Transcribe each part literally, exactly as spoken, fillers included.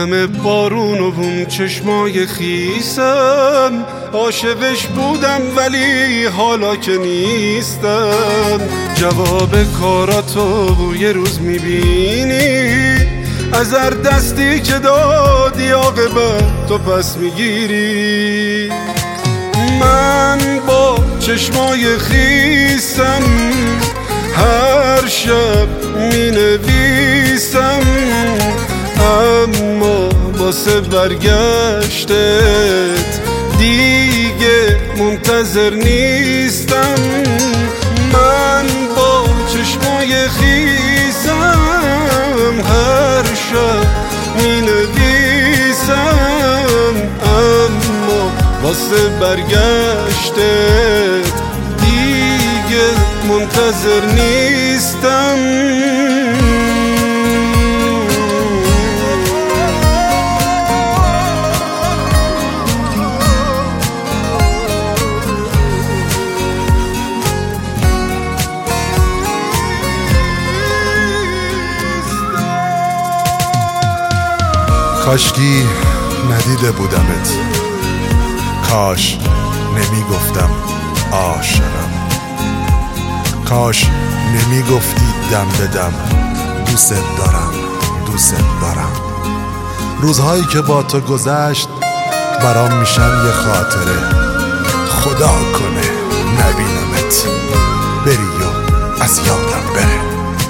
همه بارون و اون چشمای خیسم، عاشقش بودم ولی حالا که نیستم. جواب کاراتو یه روز میبینی، از هر دستی که دادی عاقبت تو پس میگیری. من با چشمای خیسم هر شب مینویسم، اما واسه برگشتت دیگه منتظر نیستم. من با چشمای خیسم هر شب مینویسم، اما واسه برگشتت دیگه منتظر نیستم. کاشکی ندیده بودمت، کاش نمیگفتم عاشقم، کاش نمیگفتی دم به دم دوست دارم دوست دارم. روزهایی که با تو گذشت برام میشن یه خاطره، خدا کنه نبینمت بری و از یادم بره.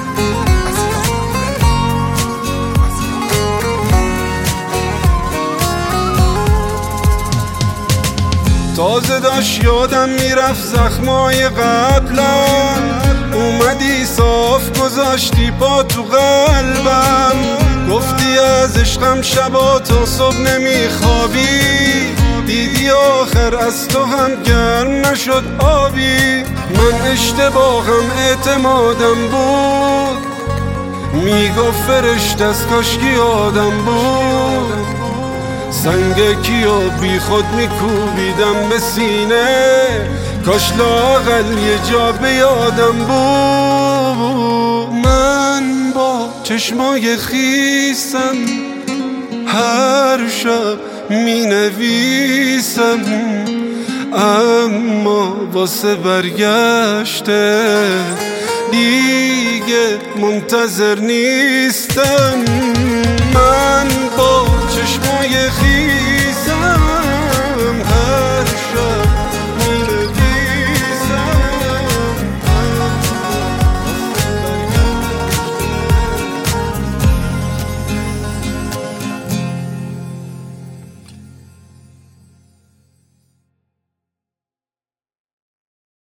تازه داشت یادم میرفت زخمای قبلم، اومدی صاف گذاشتی پا تو قلبم، گفتی از عشقم شبا تا صبح نمیخوابی، دیدی آخر از تو هم گرم نشد آبی. من اشتباهم اعتمادم بود، میگفت فرشته از کاشکی آدم بود، سنگ کیو بی خود میکوبیدم به سینه، کاش لااقل یه جا به یادم بود. من با چشمای خیسم هر شب مینویسم، اما واسه برگشته دیگه منتظر نیستم. من با چشمای خیسم